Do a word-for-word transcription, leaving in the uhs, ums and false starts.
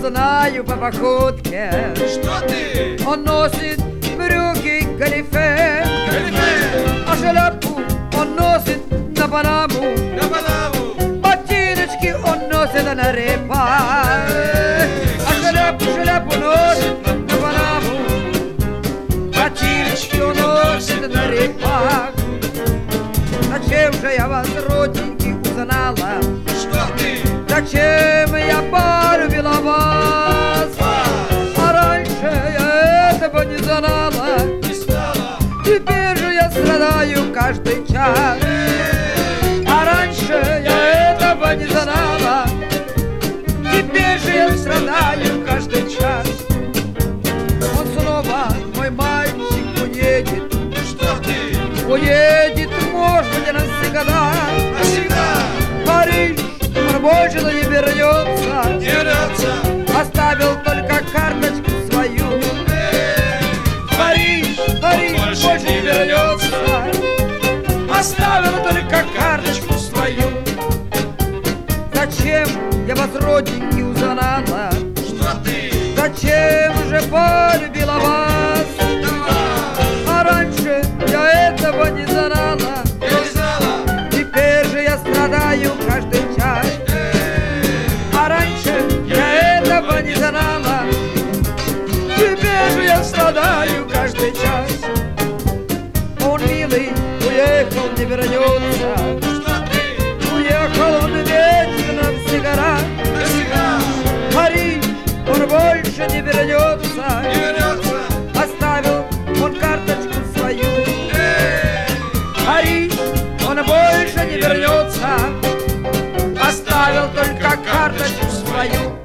знаю по походке, Что ты? он носит брюки галифе, Галифе, а шляпу он носит на Панаму, на Панаму. ботиночки он носит на репах, а шляпу, шляпу носит на Панаму, ботиночки он носит на репах. Зачем же я вас, родненький, узнала? Что ты? Зачем я полюбила вас? А раньше я этого не знала. Не знала. Теперь же я страдаю каждый час. А раньше я этого не знала. Теперь же я страдаю каждый час. Он снова, мой мальчик, уедет. Что ты? Уедет, может быть, навсегда. Навсегда. Париж, он больше не вернется. Не вернется. Оставил только карточку свою. Париж, Париж, больше больше не не вернется. Оставил только карточку свою. Зачем я вас, родненький, узнала? Что ты? Зачем же полюбила вас? А раньше я этого не знала. Я не знала. Теперь же я страдаю каждый час. А раньше я этого не знала. Теперь же я страдаю каждый час. Он, милый, уехал, не вернется. Что ты? Уехал он вечно навсегда. Навсегда. Париж, он больше не вернется. Не вернется. Оставил он карточку свою. Эй! Париж, он больше не вернется. Оставил только карточку свою.